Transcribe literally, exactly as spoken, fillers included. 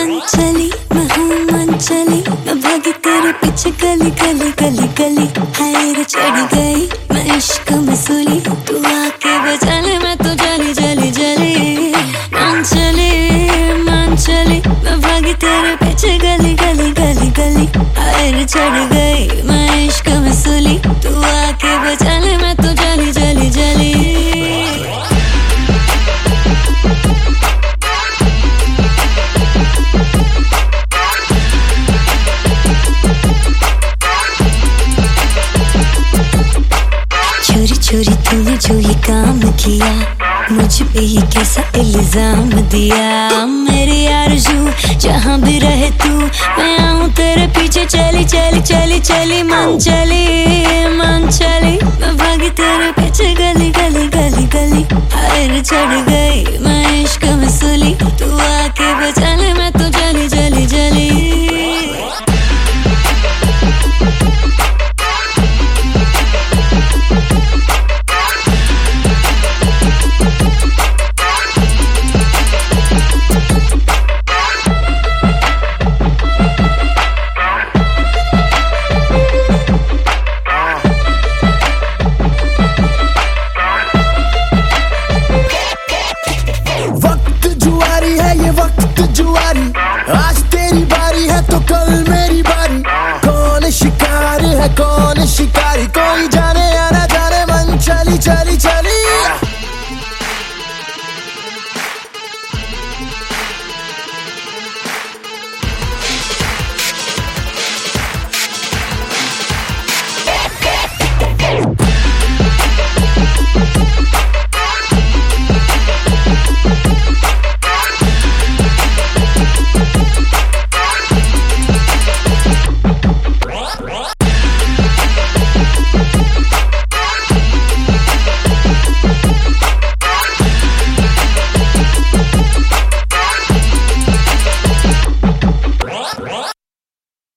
मन चली मैं हूँ मन चली, मैं भागी तेरे पीछे गली गली गली गली। हाय रे चढ़ गई मैं इश्क में सूली, तू आके बचा ले मैं तो जली जली जली। मन चली मन चली मैं भागी तेरे पीछे गली गली गली गली। हाय रे चढ़ गई मैं इश्क में सूली, तू आके बचा ले मैं तो जली जली जली। चोरी चोरी तूने जो ये काम किया, मुझ पे ही कैसा इल्जाम दिया। मेरी आरज़ू जहाँ भी रहे तू, मैं आऊँ तेरे पीछे चली चली चली चली। मन चली मन चली मैं भागी तेरे पीछे गली गली गली गली। हाय रे चढ़ गई मैं इश्क में सूली, तू